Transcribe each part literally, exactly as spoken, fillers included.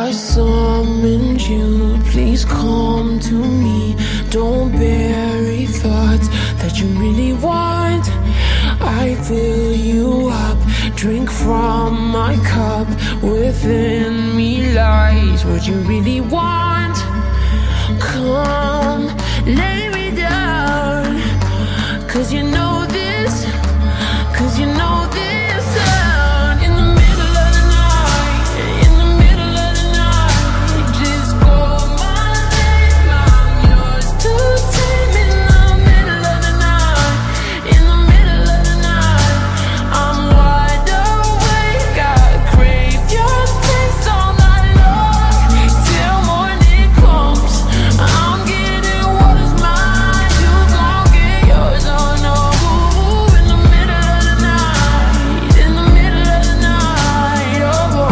I summoned you, please come to me. Don't bury thoughts that you really want. I fill you up, drink from my cup. Within me lies what you really want. Come, lay me down, cause you know this, cause you know this sound. In the middle of the night, in the middle of the night, just call my name, I'm yours to tame. In the middle of the night, in the middle of the night, I'm wide awake, I crave your taste all night long, till morning comes. I'm getting what is mine, you gon' get yours, oh no. In the middle of the night, in the middle of the night, oh.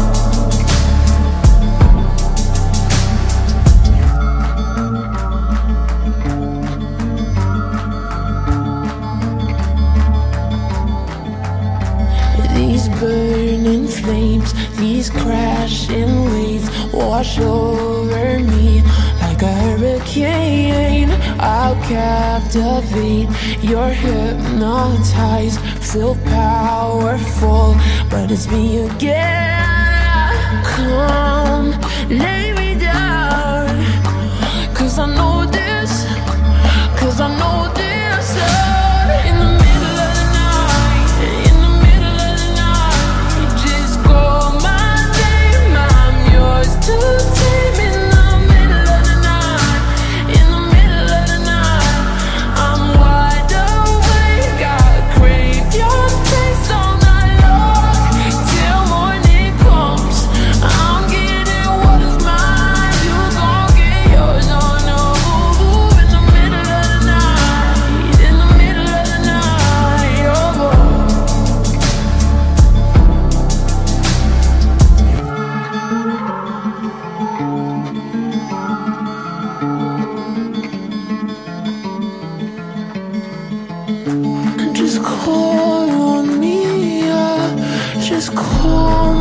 These burning flames, these crashing waves wash over me like a hurricane. I'll captivate, you're hypnotized, feel powerful, but it's me again. Come, lay me down, cause I know this, cause I know this sound. In the middle of the night, in the middle of the night, just call my name, I'm yours to tame. In the middle of the night, in the middle of the night, I'm wide awake, I crave your taste all night long, till morning comes. I'm getting what is mine, you gon' get yours, oh no. In the middle of the night, in the middle of the night, oh. Just call on me, yeah. Just call